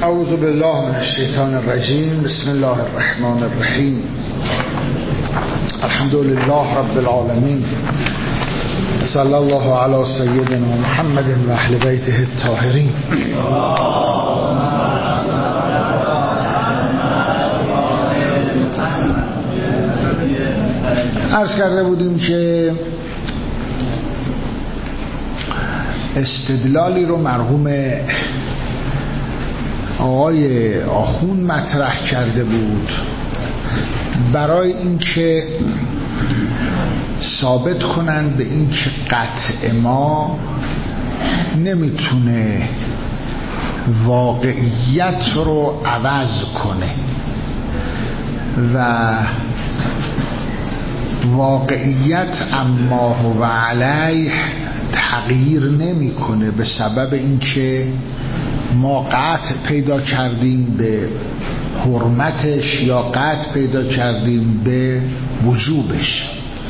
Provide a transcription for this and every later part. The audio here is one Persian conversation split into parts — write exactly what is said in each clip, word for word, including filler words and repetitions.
اعوذ بالله من الشیطان الرجیم. بسم الله الرحمن الرحیم. الحمد لله رب العالمین. صلی الله علی سیدنا محمد و اهل بیته الطاهرین. عرض کرده بودیم که استدلالی رو مرحوم آقای آخون مطرح کرده بود برای اینکه ثابت کنند به این که قطع ما نمیتونه واقعیت رو عوض کنه و واقعیت اما هو علیه تغییر نمیکنه به سبب اینکه ما قطع پیدا کردیم به حرمتش یا قطع پیدا کردیم به وجوبش.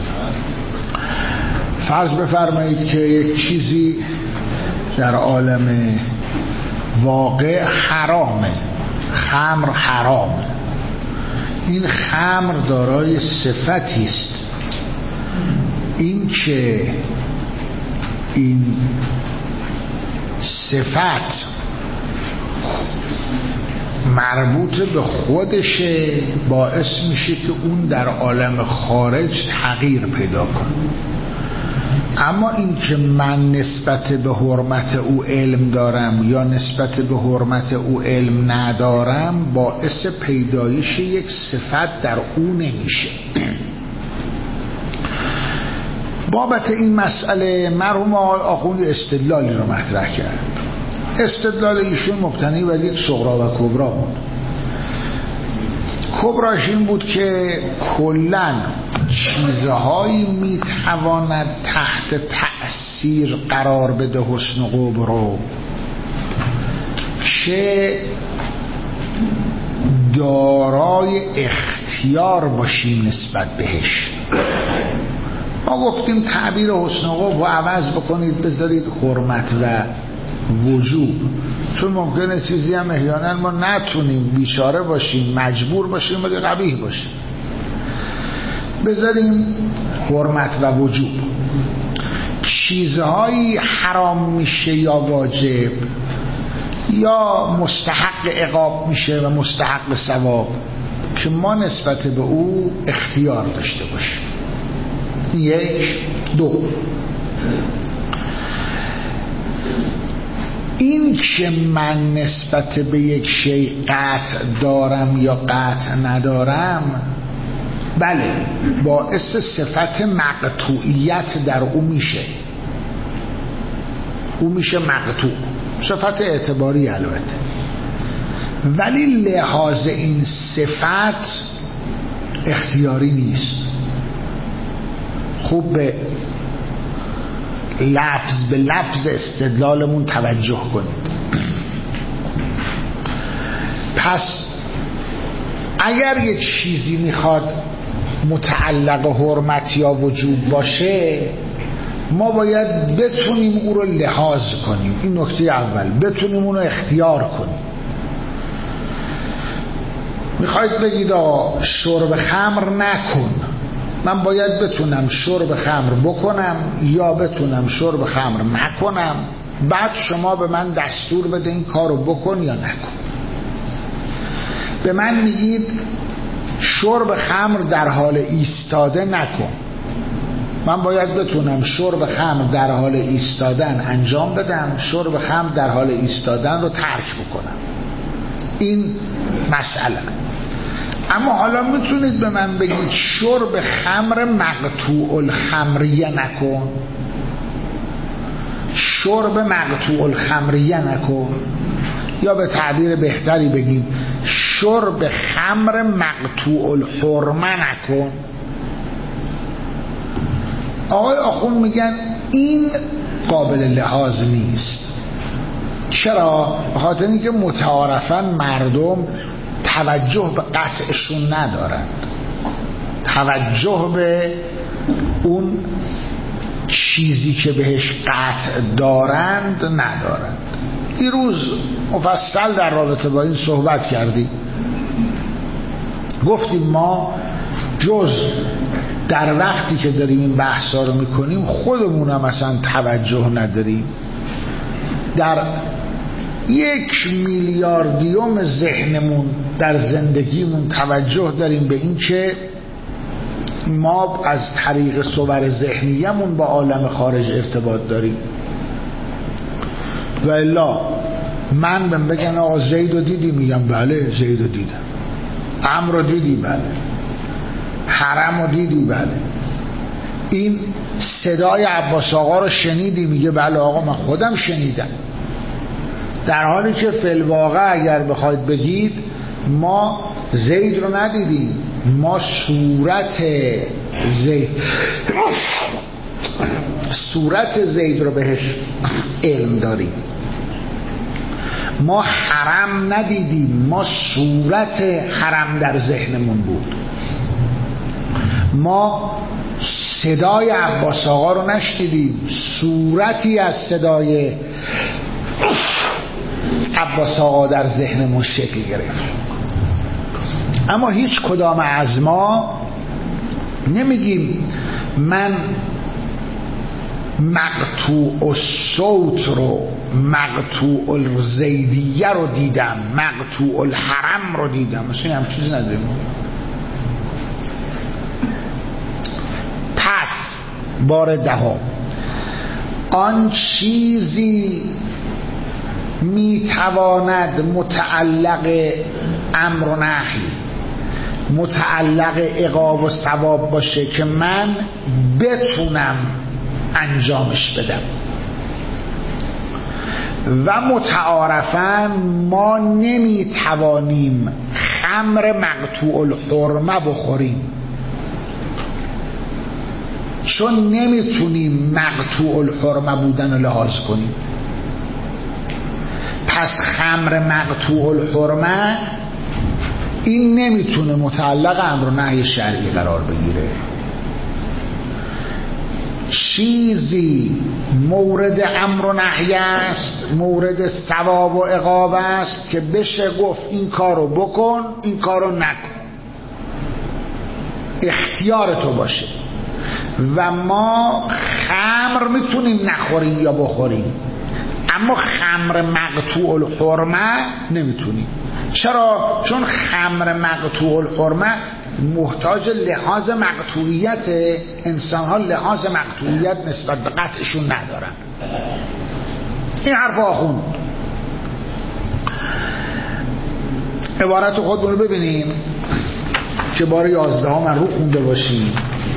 فرض بفرمایید که یک چیزی در عالم واقع حرامه، خمر حرامه. این خمر دارای صفتی است، این که این صفت مربوط به خودشه باعث میشه که اون در عالم خارج تغییر پیدا کنه. اما این که من نسبت به حرمت او علم دارم یا نسبت به حرمت او علم ندارم باعث پیدایش یک صفت در او نمیشه. بابت این مسئله مرحوم آخوندی استدلالی رو مطرح کرد. استدلال ایشون مبتنی بر یک صغرا و کبرا بود. کبراش این بود که کلاً چیزهایی میتواند تحت تأثیر قرار بده حسن قبح رو که دارای اختیار باشیم نسبت بهش. ما گفتیم تعبیر حسن قبح رو عوض بکنید بذارید حرمت و وجوب، چون ممکنه چیزی هم احیانا ما نتونیم، بیچاره باشیم، مجبور باشیم ولی قبیح باشیم، بذاریم حرمت و وجوب. چیزهایی حرام میشه یا واجب یا مستحق عقاب میشه و مستحق ثواب که ما نسبت به او اختیار داشته باشیم. یک. دو، این که من نسبت به یک شیء قطع دارم یا قطع ندارم بله باعث صفت مقطوعیت در او میشه، او میشه مقطوع، صفت اعتباری البته، ولی لحاظ این صفت اختیاری نیست. خوب به لفظ به لفظ استدلالمون توجه کنید. پس اگر یک چیزی میخواد متعلق حرمت یا وجوب باشه ما باید بتونیم او رو لحاظ کنیم. این نکته اول، بتونیم اون رو اختیار کنیم. میخواید بگید آقا شرب خمر نکن، من باید بتونم شرب خمر بکنم یا بتونم شرب خمر نکنم، بعد شما به من دستور بده این کارو بکن یا نکن. به من میگید شرب خمر در حال ایستاده نکن، من باید بتونم شرب خمر در حال ایستادن انجام بدم، شرب خمر در حال ایستادن رو ترک بکنم. این مسئله. اما حالا میتونید به من بگید شرب خمر مقطوع الخمریه نکن، شرب مقطوع الخمریه نکن، یا به تعبیر بهتری بگیم شرب خمر مقطوع الحرمه نکن. آقای آخون میگن این قابل لحاظ نیست. چرا؟ بخاطر اینکه متعارفاً مردم توجه به قطعشون ندارند، توجه به اون چیزی که بهش قطع دارند ندارند. دیروز مفصل در رابطه با این صحبت کردیم، گفتیم ما جز در وقتی که داریم این بحثا رو میکنیم خودمون هم اصلا توجه نداریم، در یک میلیاردیوم ذهنمون در زندگیمون توجه داریم به این که ما از طریق صور ذهنیمون با عالم خارج ارتباط داریم. و الا من بهم بگن آقا زید رو دیدی، میگم بله زید رو دیدم. عمرو رو دیدی؟ بله. حرم رو دیدی؟ بله. این صدای عباس آقا رو شنیدی؟ میگه بله آقا من خودم شنیدم. در حالی که فی الواقع اگر بخواید بگید ما زید رو ندیدیم، ما صورت زید صورت زید رو بهش علم داریم. ما حرم ندیدیم، ما صورت حرم در ذهنمون بود. ما صدای عباس آقا رو نشنیدیم، صورتی از صدای عباس آقا در ذهنمون شکل گرفت. اما هیچ کدام از ما نمیگیم من مقطوع الصوت رو، مقطوع الزیدیه رو دیدم، مقطوع الحرم رو دیدم، مثلا هم چیزی نداریم. پس بار دهم، آن چیزی میتواند متعلق امر و نهی، متعلق عقاب و ثواب باشه که من بتونم انجامش بدم. و متعارفاً ما نمیتوانیم خمر مقطوع الحرمه بخوریم، چون نمیتونیم مقطوع الحرمه بودن رو لحاظ کنیم. پس خمر مقطوع الحرمه این نمیتونه متعلق امر و نهی شرعی قرار بگیره. چیزی مورد امر و نهی است، مورد ثواب و عقاب است که بشه گفت این کارو بکن، این کارو نکن، اختیار تو باشه. و ما خمر میتونیم نخوریم یا بخوریم، اما خمر مقطوع الحرمه نمیتونیم. چرا؟ چون خمر مقطوع الحرمه محتاج لحاظ مقطوعیت، انسان ها لحاظ مقطوعیت نسبت به قطعشون ندارن. این حرف آخوند. عبارت خودمون رو ببینیم که بار یازده ها من رو خونده باشیم.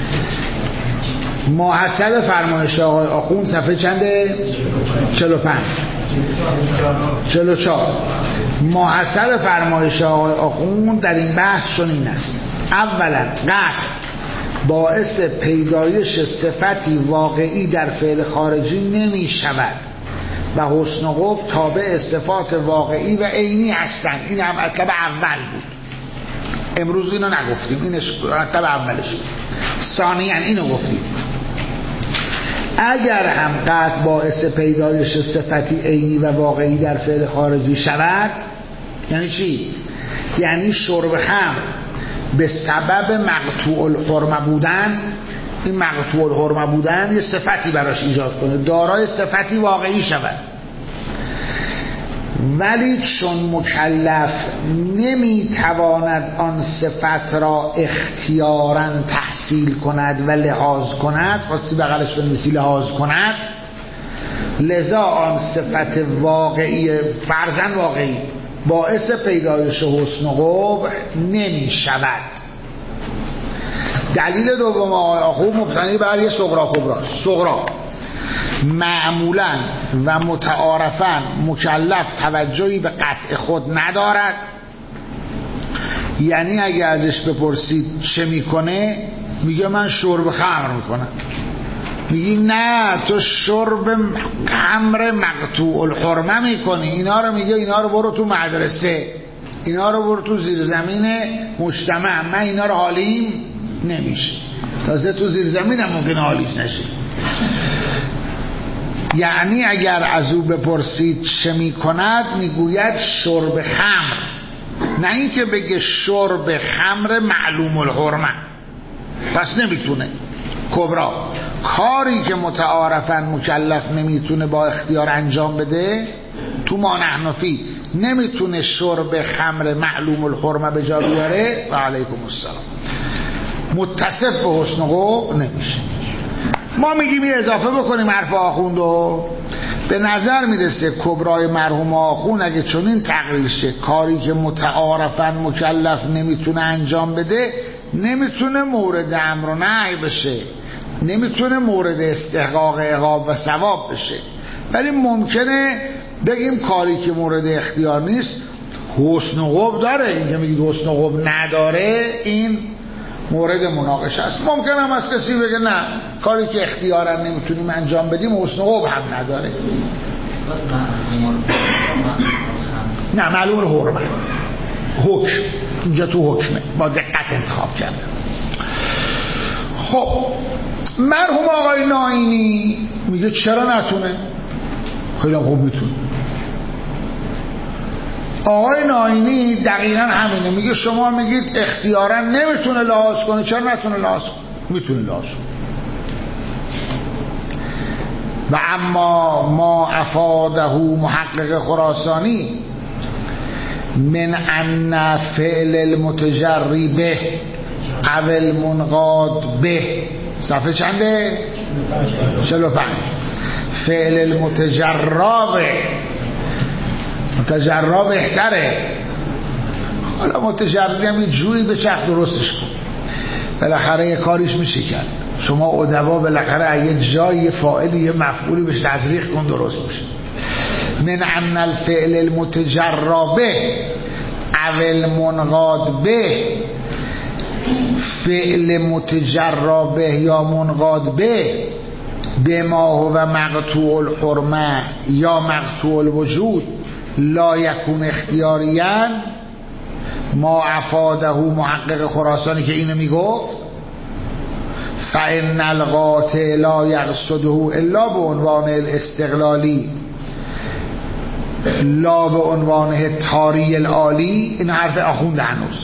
ماحصل فرمایش آقای آخوند صفحه چنده؟ چهل و پنج چهل و چهار. ماحصل فرمایش آقای آخوند در این بحث چنین است: اولا قطع باعث پیدایش صفتی واقعی در فعل خارجی نمی شود و حسن و قبح تابع صفات واقعی و عینی هستند. این هم مطلب اول بود، امروز اینو نگفتیم، این مطلب اولش. ثانیاً اینو گفتیم اگر هم قطع باعث پیدایش صفتی عینی و واقعی در فعل خارجی شود، یعنی چی؟ یعنی شرب خمر به سبب مقطوع الحرمه بودن، این مقطوع الحرمه بودن یه صفتی براش ایجاد کنه، دارای صفتی واقعی شود، ولی چون مکلف نمیتواند آن صفت را اختیاراً تحصیل کند و لحاظ کند، خواستی بغلش بنویسی لحاظ کند، لذا آن صفت واقعی، فرضاً واقعی، باعث پیدایش حسن و قبح نمی شود. دلیل دوم آقای آخوند مبتنی بر یه صغرا کبرا. صغرا معمولاً و متعارفاً مکلف توجهی به قطع خود ندارد، یعنی اگه ازش بپرسید چه میکنه میگه من شرب خمر میکنم، میگی نه تو شرب خمر مقطوع الحرمه میکنی، اینا رو میگه اینا رو برو تو مدرسه، اینا رو برو تو زیر زمین مجتمع، من اینا رو حالیم نمیشه. تازه تو زیر زمین هم ممکنه حالیش نشه. یعنی اگر از او بپرسید چه می کند میگوید شرب خمر، نه اینکه بگه شرب خمر معلوم الحرمه. پس نمیتونه. کبرا، کاری که متعارفاً مکلف نمیتونه با اختیار انجام بده، تو ما نحنفی نمیتونه شرب خمر معلوم الحرمه به جا بیاره و علیکم السلام متصف به حسن قبح نمیشه. ما میگیم یه اضافه بکنیم حرف آخوندو. به نظر میرسه کبرای مرحوم آخوند اگه چنین تقریر شه، کاری که متعارفاً مکلف نمیتونه انجام بده، نمیتونه مورد امر و نهی بشه، نمیتونه مورد استحقاق عقاب و ثواب بشه، ولی ممکنه بگیم کاری که مورد اختیار نیست حسن قبح داره. این که میگید حسن قبح نداره، این مورد مناقشه است. ممکن هم از کسی بگه نه، کاری که اختیارا نمیتونیم انجام بدیم حسن قبح هم نداره. نه، معلوم الحرمه حکم، اینجا تو حکمه، با دقت انتخاب کرده. خب مرحوم آقای ناینی میگه چرا نتونه؟ خیلی خوب میتونه. آقای ناینی دقیقا همینه، میگه شما میگید اختیارا نمیتونه لحاظ کنه، چرا نتونه لحاظ کنه؟ میتونه لحاظ کنه. و اما ما افاده محقق خراسانی من ان فعل المتجری به او المنقاد به، صفحه چنده؟ چهل و پنج. فعل المتجرا به، متجرا بهتره، حالا متجری هم یه جوری به چرخ درستش کن، بالاخره یه کاریش میشه کرد. شما ادبا بالاخره یه جایی یه فاعلی یه مفعولی بهش تزریق کن درست میشه. من ان الفعل المتجرا به او المنقاد به، فعل متجرا به یا منقاد به به ما هو مقطوع الحرمه یا مقطوع الوجود لا یکون اختیاریان، ما افاده محقق خراسانی که اینو میگفت فإن القاطع لا یقصده الا به عنوان الاستقلالی لا به عنوان تاری العالی، این حرف آخوند هنوز،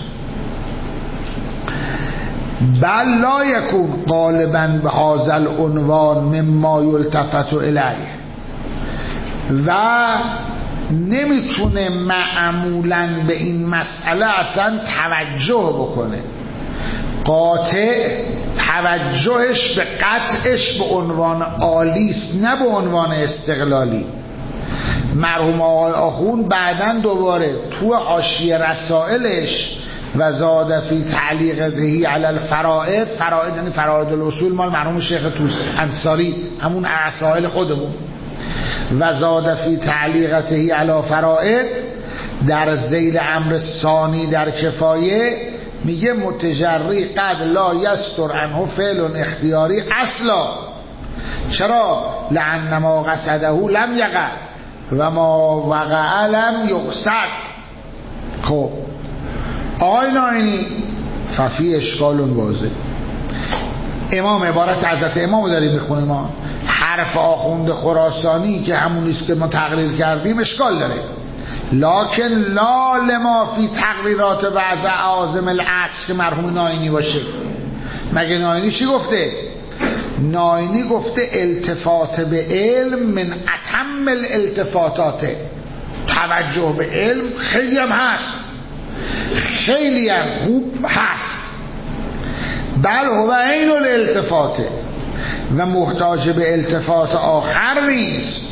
بل لا یکون غالبا به هذا العنوان مما یلتفت الیه، و نمیتونه معمولا به این مسئله اصلا توجه بکنه. قاطع توجهش به قطعش به عنوان عالیست، نه به عنوان استقلالی. مرحوم آقای آخوند بعدن دوباره تو حاشیه رسائلش و زاد فی تعلیقته علی الفرائض، فرائض یعنی فرائض الاصول مال مرحوم شیخ توس انصاری، همون رسائل خودمون، و زاد فی تعلیقته علی فرائض در ذیل امر ثانی در کفایه میگه متجری قد لا یستر عنه فعل اختیاری اصلا. چرا؟ لأن ما قصده لم یقع و ما وقع لم یقصد. خب آقای ناینی ففی اشکال واضح. امام عبارت حضرت امام داریم میخونیم، ما حرف آخوند خراسانی که همونیست که ما تقریر کردیم اشکال داره، لکن لا لما فی تقریرات بعض اعاظم العصر که مرحوم ناینی باشه. مگه ناینی چی گفته؟ ناینی گفته التفات به علم من اتم الالتفاتات، توجه به علم خیلی هم هست، خیلی هم خوب هست، بل هو عین الالتفاته و محتاج به التفات آخر نیست.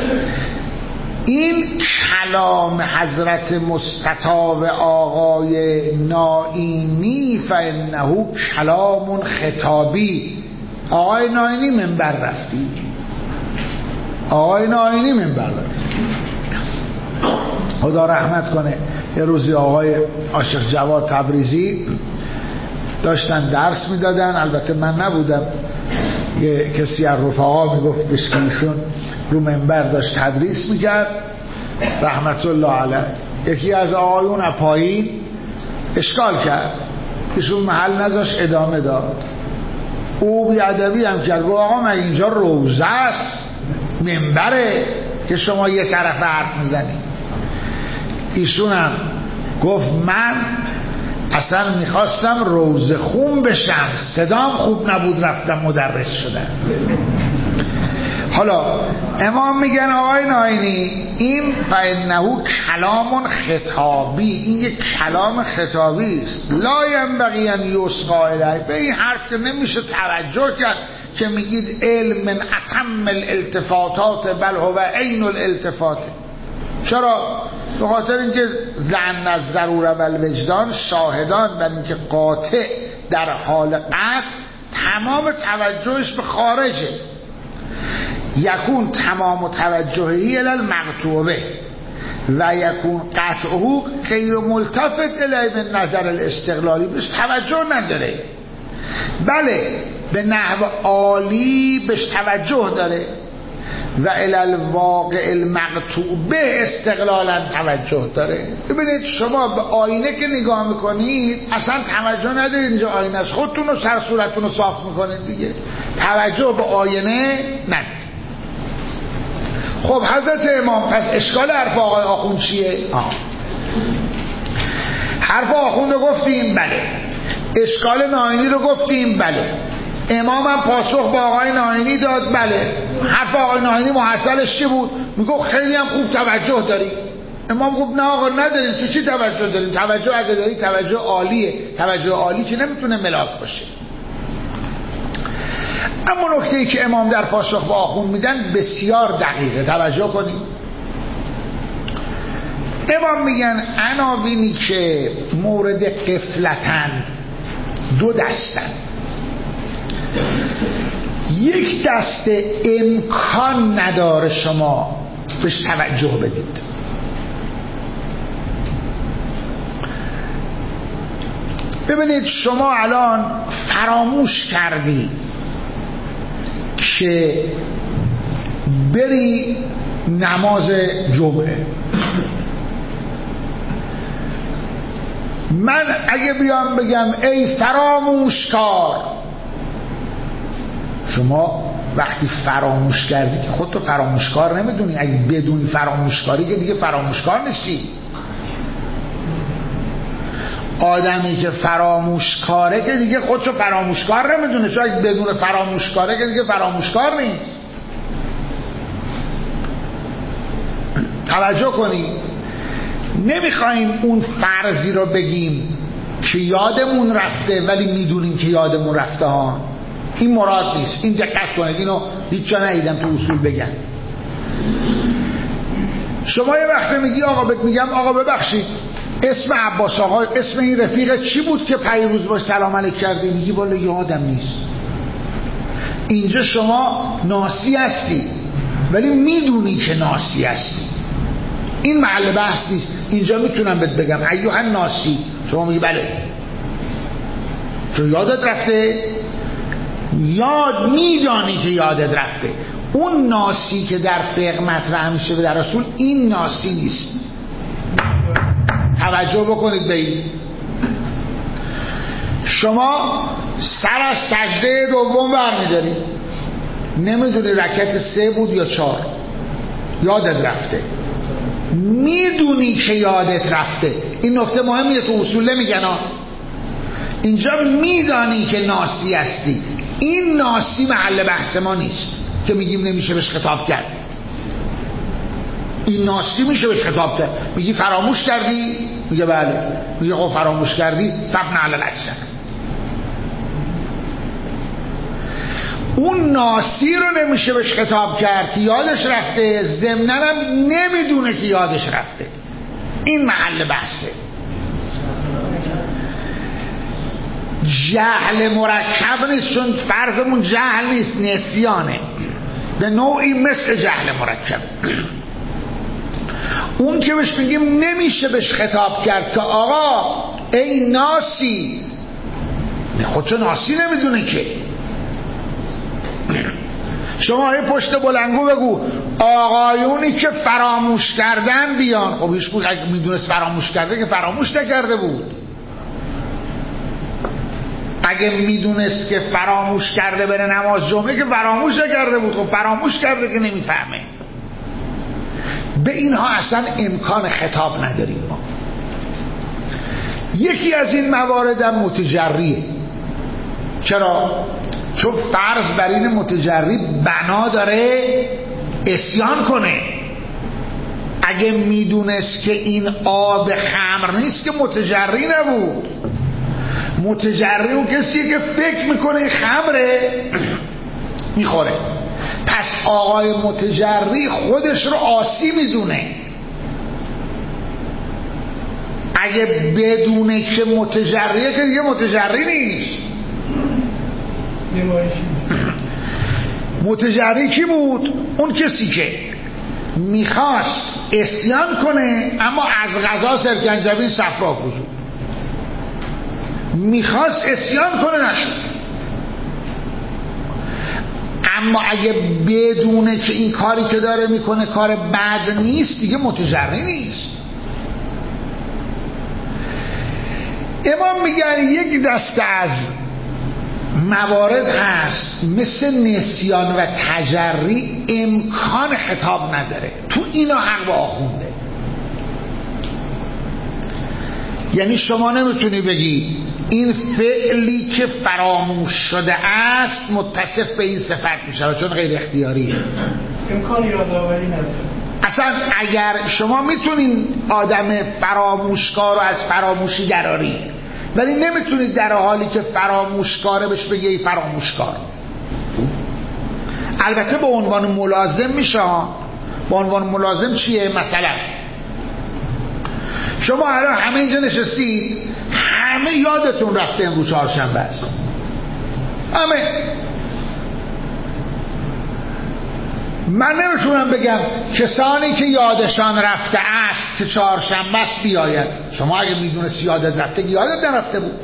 این کلام حضرت مستطاب آقای ناینی فانه کلام خطابی. آقای ناینی منبر رفتی، آقای ناینی منبر رفتی، خدا رحمت کنه. یه روزی آقای عاشق جواد تبریزی داشتن درس میدادن، البته من نبودم، یه کسی از رفقا میگفت بشکنشون رو منبر داشت تدریس میکرد رحمت الله علیه. یکی از آقایون پایین اشکال کرد، ایشون محل نذاش ادامه داد. او بیادبی هم کرد، گفت آقا مگه اینجا روزه است؟ منبره که شما یه طرف حرف میزنید. ایشونم گفت من اصلا میخواستم روزه خون بشم، صدام خوب نبود رفتم مدرس شدم. حالا امام میگن آقای ناینی این فإنه کلام خطابی، این یک کلام خطابی است، لا ینبغی ان یصغى الیه، به این حرف که نمیشه توجه کرد که میگید علم من اتم الالتفاتات بل هو عین الالتفات. چرا؟ به خاطر اینکه ظن از ضروره و الوجدان شاهدان بر اینکه قاطع در حال قطع تمام توجهش به خارجه. یکون تمام توجهی الی المقطوع به و یکون قطعه غیر ملتفت الی من نظر الاستقلالی، بهش توجه نداره. بله به نحو عالی بهش توجه داره و الی الواقع المقطوع به استقلالا توجه داره. ببینید شما به آینه که نگاه میکنید اصلا توجه ندارید اینجا آینه است، خودتون رو سر صورتتون رو صاف میکنید دیگه، توجه به آینه ندارید. خب حضرت امام پس اشکال حرف آقای آخوند چیه؟ آه. حرف آخوند رو گفتیم بله، اشکال ناینی رو گفتیم بله، امام هم پاسخ با آقای ناینی داد بله. حرف آقای ناینی محصلش چی بود؟ میگو خیلی هم خوب توجه داری. امام گفت نه آقا نداریم. تو چی توجه داریم؟ توجه اگه داری توجه عالیه، توجه عالی که نمیتونه ملاک باشه. اما نکته‌ای که امام در پاسخ با آخوند میدن بسیار دقیقه، توجه کنید. امام میگن عناوینی که مورد غفلتند دو دستند. یک دسته امکان نداره شما بهش توجه بدید، ببینید شما الان فراموش کردی که بری نماز جمعه. من اگه بیام بگم ای فراموشکار، شما وقتی فراموش کردی که خودتو فراموشکار نمیدونی، اگه بدونی فراموشکاری که دیگه فراموشکار نیستی. آدمی که فراموشکاره که دیگه خودشو فراموشکار نمیدونه، چون اگه بدون فراموشکاره که دیگه فراموشکار نیست. توجه کنی، نمیخوایم اون فرضی رو بگیم که یادمون رفته ولی میدونیم که یادمون رفته ها، این مراد نیست. این دقت کنید، اینو هیچ جا ندیدم تو اصول بگن. شما یه وقت میگی آقا بهت میگم آقا ببخشید اسم عباس آقا، اسم این رفیق چی بود که پیروز باش سلام علیک کردی؟ میگی والا یادم نیست. اینجا شما ناسی هستی ولی میدونی که ناسی هستی، این محل بحث نیست. اینجا میتونم بهت بگم ایوه ناسی، شما میگی بله چون یادت رفته، یاد میدانی که یادت رفته. اون ناسی که در فقه مطرح میشه به در رسول این ناسی نیست. توجه بکنید به این. شما سر از سجده دوم برمیداری، نمیدونی رکعت سه بود یا چهار، یادت رفته، میدونی که یادت رفته. این نکته مهمیه، تو اصول نمیگن ها. اینجا میدانی که ناسی هستی، این ناسی محل بحث ما نیست که میگیم نمیشه بهش خطاب کرد. این ناسی میشه بهش خطاب کرد. میگی فراموش کردی؟ میگه بله. میگه خب فراموش کردی فبن علی الاکثر. اون ناسی رو نمیشه بهش خطاب کرد که یادش رفته، ضمناً هم نمیدونه که یادش رفته. این محل بحثه. جهل مرکب نیست، چون فرضمون جهل نیست، نسیانه، به نوعی مثل جهل مرکب. اون که بهش میگیم نمیشه بهش خطاب کرد که آقا ای ناسی، خودشو ناسی نمیدونه که. شما یه پشت بلنگو بگو آقایونی که فراموش کردن بیان. خب هیچ بود اگه میدونست فراموش کرده که فراموش نکرده بود. اگه میدونست که فراموش کرده بره نماز جمعه که فراموش کرده بود، خب فراموش کرده که نمیفهمه. به اینها اصلا امکان خطاب نداریم ما. یکی از این موارد هم متجریه. چرا؟ چون فرض بر این متجری بنا داره اسیان کنه. اگه میدونست که این آب خمر نیست که متجری نبود. متجری اون کسیه که فکر میکنه خمره میخوره. پس آقای متجری خودش رو عاصی میدونه. اگه بدونه که متجریه که دیگه متجری نیست. متجری کی بود؟ اون کسی که میخواست اسیان کنه اما از غذا سرکنجبین صفرا فروشد. میخواست اسیان کنه نشد. اما اگه بدونه که این کاری که داره میکنه کار بد نیست دیگه متجری نیست. امام میگن یک دسته از موارد هست مثل نسیان و تجری امکان خطاب نداره. تو اینا حق با آخونده. یعنی شما نمیتونی بگی این فعلی که فراموش شده است متصف به این صفت میشه چون غیر اختیاریه. امکان یادآوری نداره. اصلا اگر شما میتونین آدم فراموشکار رو از فراموشی دراری، ولی نمیتونید در حالی که فراموشکاره بهش بگی ای فراموشکار. البته به عنوان ملازم میشه. به عنوان ملازم چیه؟ مثلا شما الان همه اینجا نشستید، همه یادتون رفته امروز چهارشنبه است. همه. من نمیتونم بگم کسانی که یادشان رفته است که چهارشنبه است بیاید. شما اگه میدونستی یادت رفته یادت نرفته بود.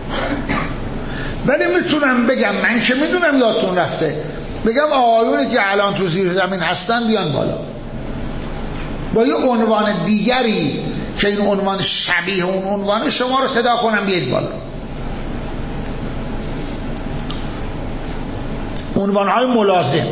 ولی میتونم بگم من که میدونم یادتون رفته، بگم آقایونی که الان تو زیر زمین هستن بیان بالا با یه عنوان دیگری که این عنوان شبیه اون عنوان، شما رو صدا کنم بیاید بالا. عنوانهای ملازم.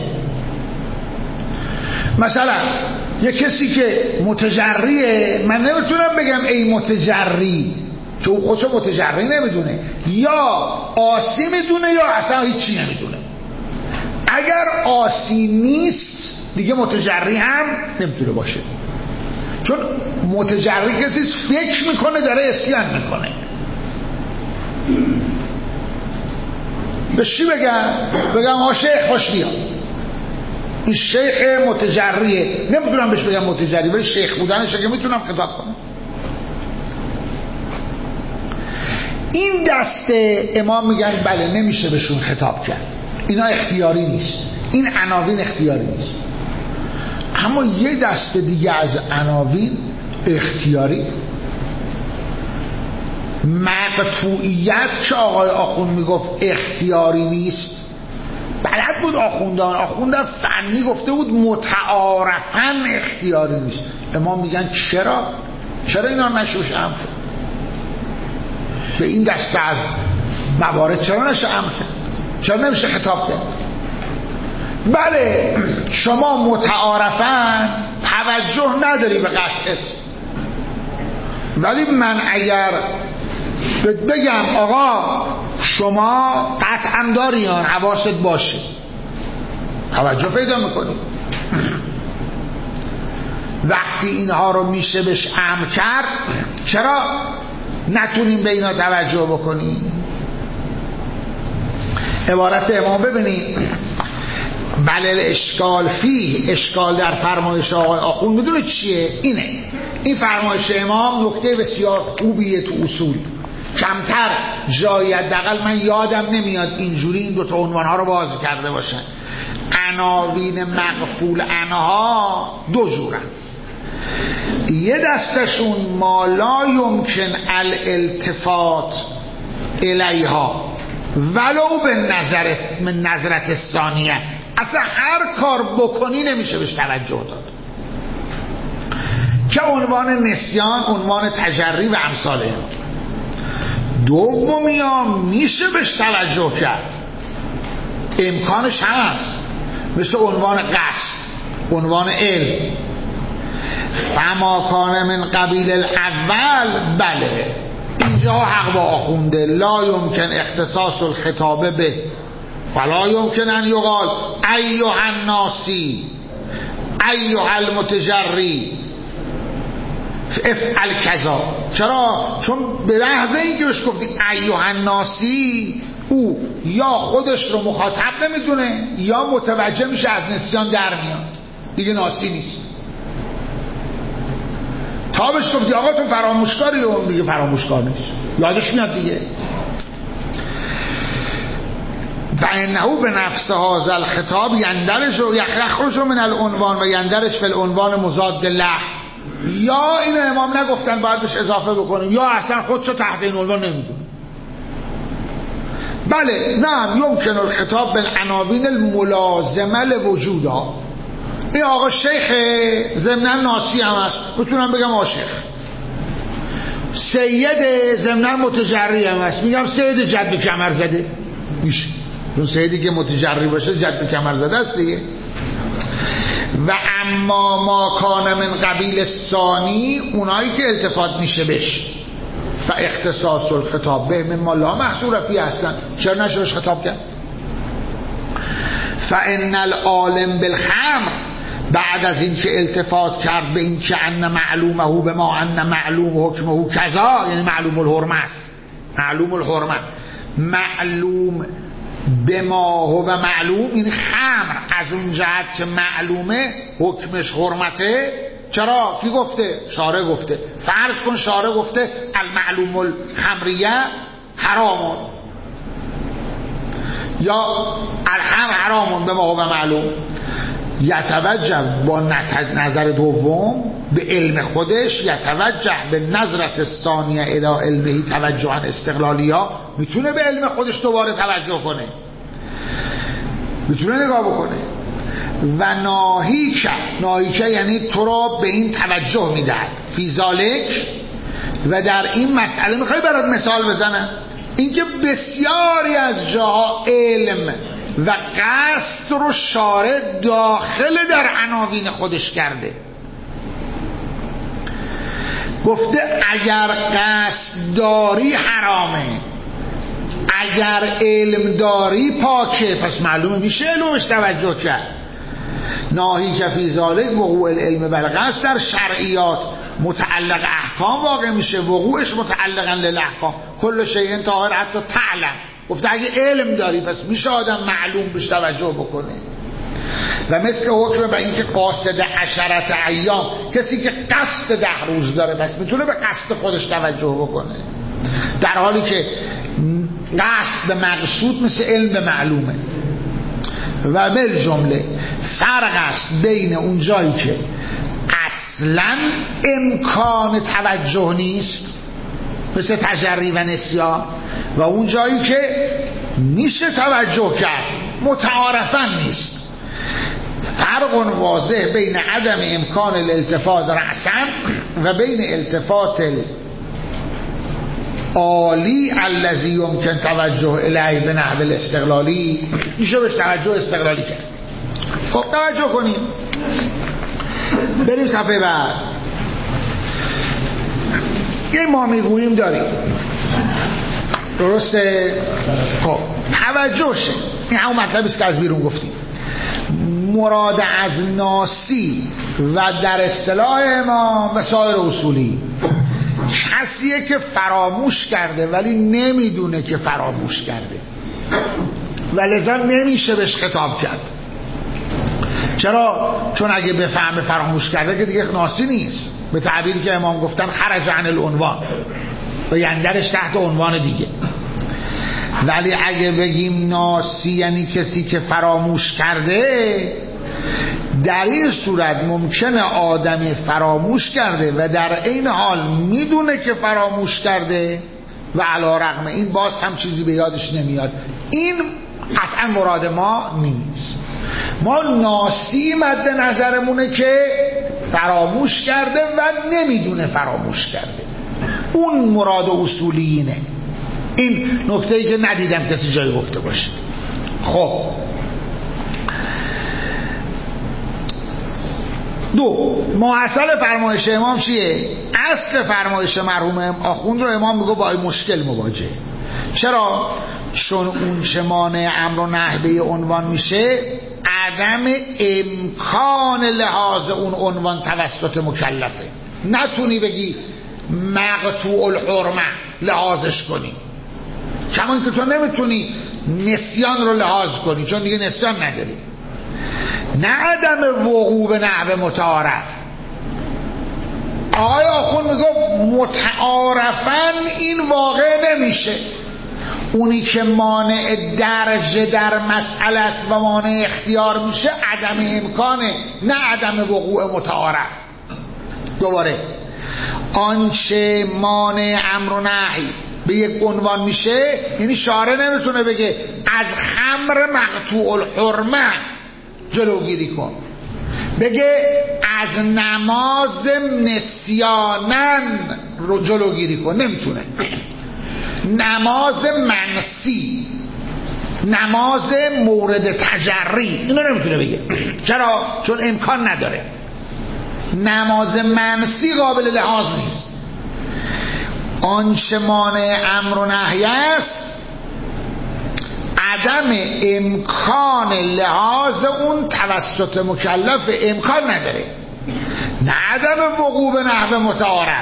مثلا یه کسی که متجریه، من نمیتونم بگم ای متجری، چون خودشو متجری نمیدونه، یا آسی میدونه یا اصلا هیچی نمیدونه. اگر آسی نیست دیگه متجری هم نمیتونه باشه، چون متجری کسی فکر میکنه داره اسیان میکنه. به چی بگم؟ بگم آ شیخ خوش بیا، این شیخ متجریه. نمیتونم بهش بگم متجری، ولی شیخ بودنشه که میتونم خطاب کنم. این دسته امام میگن بله نمیشه بهشون خطاب کرد، اینا اختیاری نیست، این عناوین اختیاری نیست. اما یه دسته دیگه از عناوین اختیاری. مقطوعیت که آقای آخوند میگفت اختیاری نیست، بلد بود آخوندان آخوندان فنی گفته بود متعارفاً اختیاری نیست. امام میگن چرا؟ چرا اینا نشوش امر به این دسته از موارد چرا نشه امر کرد؟ چرا نمیشه خطاب کرد؟ بله شما متعارفاً توجه نداری به قطعت، ولی من اگر بگم آقا شما قطعاً داریان حواست باشه، توجه پیدا میکنی. وقتی اینها رو میشه بهش امر کرد، چرا نتونیم به اینا توجه بکنیم؟ عبارت امام ببینید، بله اشکال فی، اشکال در فرمایش آقای آخوند میدونه چیه؟ اینه، این فرمایش امام نکته بسیار خوبیه تو اصول، کمتر جایی حداقل من یادم نمیاد اینجوری این دوتا عنوانها رو باز کرده باشن. عناوین مغفول عنها دو جورن، یه دستشون ما لا یمکن الالتفات الیها ولو به نظر من نظرت ثانیه، اصلا هر کار بکنی نمیشه بهش توجه داد، که عنوان نسیان، عنوان تجری و امثال. دومی ها میشه بهش توجه کرد، امکانش هست، مثل عنوان قصد، عنوان علم. فما کان من قبیل الاول، بله اینجا حق با آخونده، لا یمکن اختصاص الخطاب به فلا یمکن ان یقال ایها الناسی ایها المتجری افعل کذا. چرا؟ چون به لحظه اینکه بهش گفتی ایها الناسی، او یا خودش رو مخاطب نمیدونه یا متوجه میشه از نسیان در میاد، دیگه ناسی نیست. تا بهش گفتی آقا تو فراموشکاری، اون دیگه فراموشکار نیست، یادش میاد دیگه. فانه به نفس هذا الخطاب یندرج و یخرج من العنوان و یندرج فی العنوان مضاد له. یا اینو امام نگفتن باید بهش اضافه بکنیم، یا اصلا خودشو تحت این عنوان نمیدونه. بله نه یمکن الخطاب بالعناوین الملازمه لوجودا. این آقا شیخ ضمناً ناسی هم هست، میتونم بگم عاشق. سید ضمناً متجری هم هست، میگم سید جد کمر زده، میشه. اون سیدی که متجری باشه جد کمر زده است دیگه. و اما ما کان من قبیل ثانی، اونایی که التفات میشه بهش، فاختصاص الخطاب به مما لا محصور فی هستن، چرا نشه بهش خطاب کرد؟ فان العالم بالخمر، بعد از این که التفات کرد به این که ان معلومه به ما ان معلوم حکمه کذا، یعنی معلوم الحرمه است، معلوم الحرمه، معلوم به ما هو و معلوم، این خمر از اون جهت که معلومه حکمش حرمته. چرا؟ کی گفته؟ شارع گفته. فرض کن شارع گفته المعلوم الخمریه حرامون، یا الخمر حرامون به ما هو و معلوم. یتوجه با نظر دوم به علم خودش، یتوجه به نظرت ثانیه الی علمه توجها استقلالیا، میتونه به علم خودش دوباره توجه کنه، میتونه نگاه بکنه. و ناهیک، ناهیک یعنی تو را به این توجه میدهد، فی ذالک، و در این مسئله میخوای برات مثال بزنم، اینکه بسیاری از جاها علم و قصد رو شارع داخل در عناوین خودش کرده. گفته اگر قصد داری حرامه، اگر علم داری پاکه، پس معلومه میشه علمش توجه کرد. ناهی که فی ذالک وقوع العلم بالقصد، در شرعیات متعلق احکام واقع میشه، وقوعش متعلقا للاحکام، کل شیء طاهر حتی تعلم. گفته اگه علم داری پس میشه آدم معلوم بهش توجه بکنه. و مثل حکم به این که قاصد عشرت ایام، کسی که قصد ده روز داره پس میتونه به قصد خودش توجه بکنه، در حالی که قصد به مقصود مثل علم به معلومه. و بل جمله فرق است بین اون جایی که اصلا امکان توجه نیست مثل تجری و نسیان، و اون جایی که میشه توجه کرد متعارفاً نیست. فرق واضح بین عدم امکان الالتفات رأساً و بین التفات عالی الذی یمکن توجه الیه به نحو الاستقلالی، میشه بهش توجه استقلالی کرد. خب توجه کنیم، بریم صفحه بعد. یه ما میگوییم داریم، درسته؟ خب توجه شه، این همون مطلبیست که از بیرون گفتیم. مراد از ناسی و در اصطلاح امام و سایر اصولی کسیه که فراموش کرده ولی نمیدونه که فراموش کرده و لذا نمیشه بهش خطاب کرد. چرا؟ چون اگه بفهمه فراموش کرده که دیگه ناسی نیست، به تعبیری که امام گفتن خرج عن العنوان و یندرش تحت عنوان دیگه. ولی اگه بگیم ناسی یعنی کسی که فراموش کرده، در این صورت ممکنه آدمی فراموش کرده و در این حال میدونه که فراموش کرده و علی رغم این باز هم چیزی به یادش نمیاد. این قطعا مراد ما نیست. ما ناسی مد نظرمونه که فراموش کرده و نمیدونه فراموش کرده، اون مراد اصولیینه. این نکته‌ای که ندیدم کسی جای گفته باشه. خب دو، مؤصل فرمایش امام چیه؟ اصل فرمایش مرحوم آخوند رو امام میگه با این مشکل مواجه. چرا؟ چون اون چه مانع امر و نهی به عنوان میشه عدم امکان لحاظ اون عنوان توسط مکلفه. نتونی بگی مقطوع الحرمه لحاظش کنی، کمان که تو نمیتونی نسیان رو لحاظ کنی چون دیگه نسیان نداری. نه عدم وقوع به نحو متعارف. آقای آخوند میگه متعارفاً این واقع نمیشه. اونی که مانع درجه در مسئله است و مانع اختیار میشه عدم امکانه، نه عدم وقوع متعارف. دوباره آنچه مانع امر و نهی به یک عنوان میشه، یعنی شارع نمیتونه بگه از خمر مقطوع الحرمه جلوگیری کن، بگه از نماز نسیانن رو جلوگیری کن، نمیتونه. نماز منسی، نماز مورد تجری، اینو نمیتونه بگه. چرا؟ چون امکان نداره. نماز منسی قابل لحاظ نیست. آنچه مانع امر و نهی است عدم امکان لحاظ اون توسط مکلف، امکان نداره، نه عدم وقوع به نحو متعارف.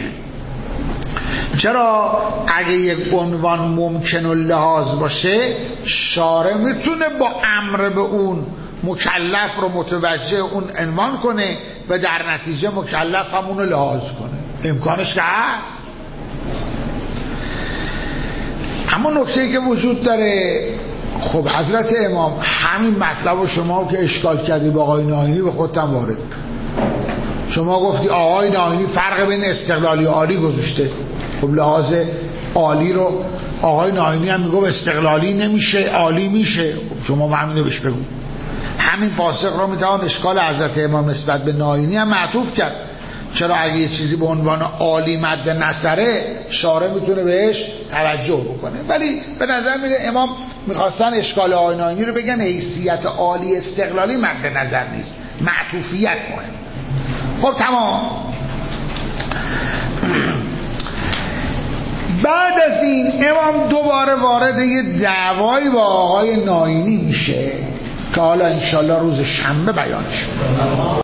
چرا؟ اگه یک عنوان ممکن اللحاظ باشه شارع میتونه با امر به اون مکلف رو متوجه اون عنوان کنه و در نتیجه مکلف هم اونو لحاظ کنه، امکانش که هست. اما نکته‌ای که وجود داره، خب حضرت امام همین مطلب رو شما که اشکال کردی با آقای ناینی به خودتم وارد، شما گفتی آقای ناینی فرق بین استقلالی و عالی گذاشته. خب لحاظ عالی رو آقای ناینی هم میگه استقلالی نمیشه عالی میشه. خب شما همینو بهش بگو. همین فاسق رو میتوان اشکال حضرت امام نسبت به ناینی هم معطوف کرد. چرا اگه یه چیزی به عنوان عالی مد نظره شارع میتونه بهش توجه بکنه، ولی به نظر میره امام میخواستن اشکال آقای ناینی رو بگن حیثیت عالی استقلالی مد نظر نیست، معطوفیت مهم. خب تمام. بعد از این امام دوباره وارد یه دعوایی با آقای ناینی میشه که حالا انشالله روز شنبه بیان شد.